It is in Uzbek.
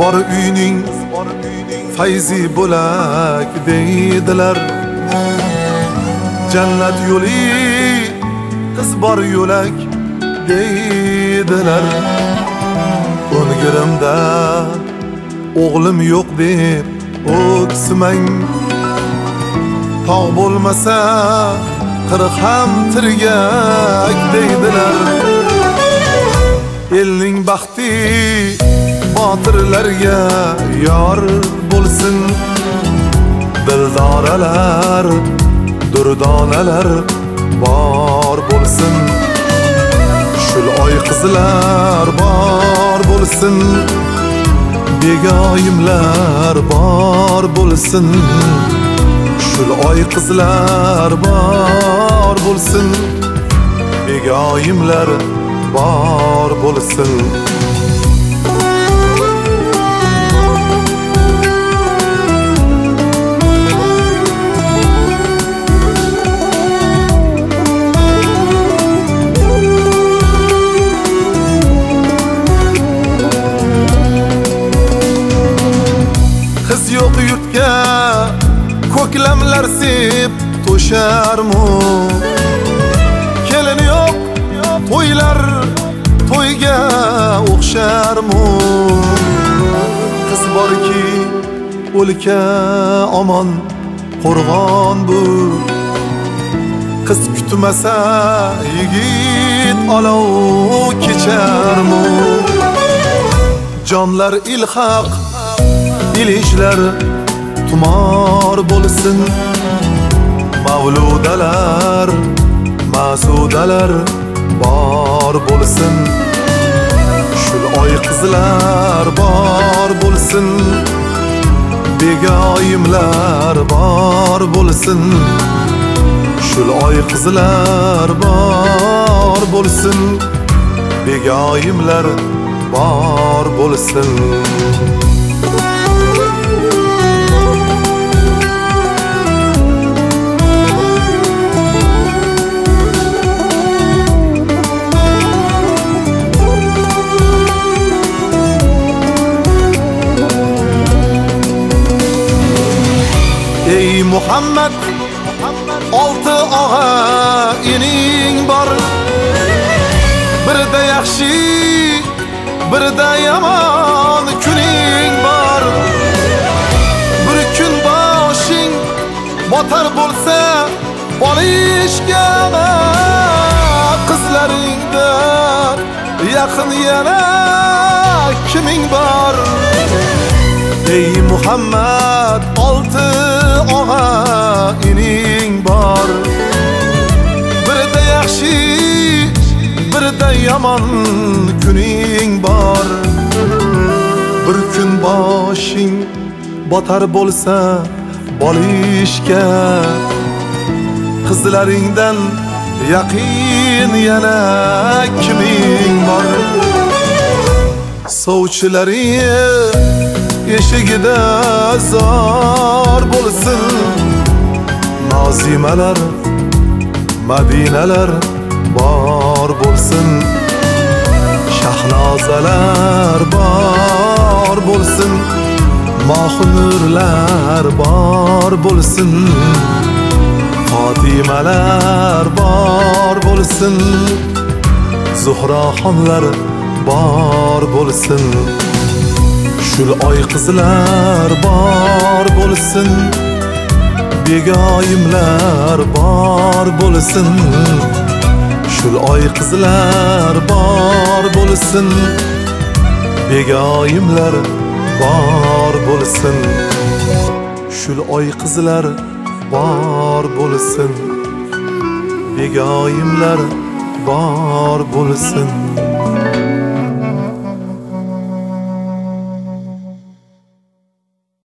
bor uyning fayzi bo'lak deydilar. Jannat yo'li qiz bor yo'lak deydilar. O'ngirimda o'g'lim yo'q deb o'ksimang. Tog' bo'lmasa qirq ham tirgak deydilar. Elning baxti botirlarga yor bo'lsin. Dildoralar, durdonalar bor bo'lsin. Shul oy qizlar bor bo'lsin. Begoyimlar bor bo'lsin. Shul oy qizlar bor bo'lsin. Begoyimlar bor bo'lsin. Qiz yo'q yurtga ko'klamlar sep to'sharmu. Kelin yo'q to'ylar to'yga o'xsharmu. Qiz borki o'lka omon qo'rg'on bu. Qiz kutmasa yigit olov kecharmu. Jonlar ilhaq ilishlar tumor bo'lsin. Mavludalar masudalar bor bo'lsin. Shul oy qizlar bor bo'lsin. Begoyimlar bor bo'lsin. Shul oy qizlar bor bo'lsin. Begoyimlar bor bo'lsin. Ey Muhammad, olti og'a ining bor. Birida yaxshi, birida yomon kuning bor. Bir kun boshing botar bo'lsa bolishga qizlaringdan yaqin yana kiming bor? Ey Muhammad, olti og'a ining bor. Birida yaxshi, birida yomon kuning bor. Bir kun boshing botar bo'lsa bolishga qizlaringdan yaqin yana kiming bor? Sovchilaring eshigida zor bo'lsin. Nozimalar, madinalar bor bo'lsin. Shahnozalar bor bo'lsin. Mohunurlar bor bo'lsin. Fotimalar bor bo'lsin. Zuhroxonlar bor bo'lsin. Shul oy qizlar bor bo'lsin. Begoyimlar bor bo'lsin. Shul oy qizlar bor bo'lsin. Begoyimlar bor bo'lsin. Shul oy qizlar bor bo'lsin. Begoyimlar bor bo'lsin.